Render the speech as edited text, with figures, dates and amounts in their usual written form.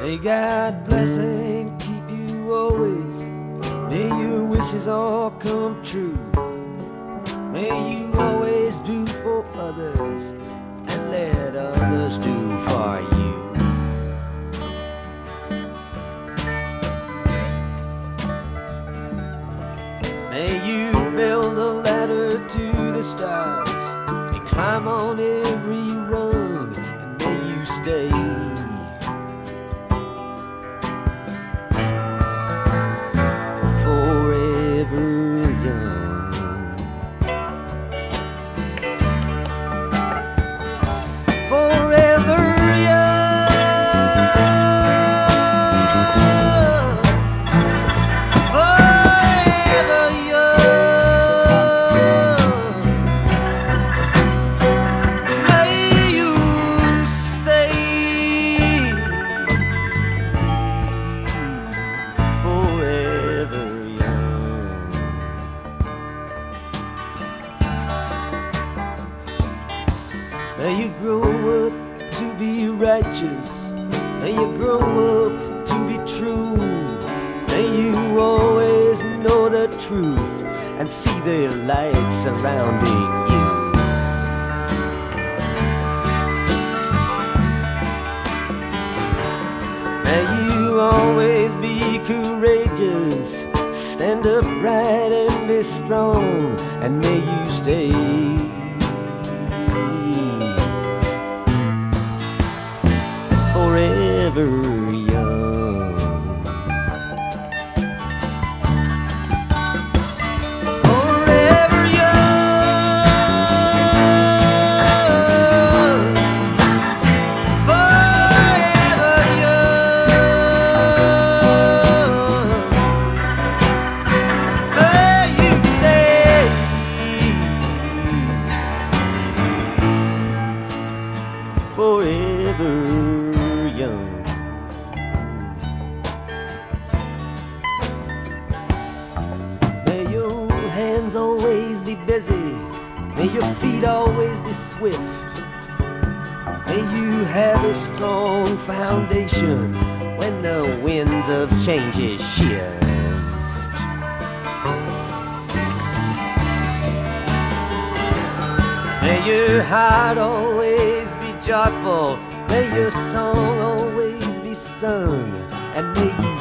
May God bless and keep you always. May your wishes all come true. May you always do for others and let others do for you. May you build a ladder to the stars and climb on every rung, and may you stay forever young. Forever young. Forever young. May you stay forever young. May you grow up to be righteous. May you grow up to be true. May you always know the truth and see the light surrounding you. May you always be courageous, stand upright and be strong, and may you stay forever young. Forever young. Forever young. May you stay forever young. May your hands always be busy. May your feet always be swift. May you have a strong foundation when the winds of change shift. May your heart always be joyful. May your song always be sung, and may you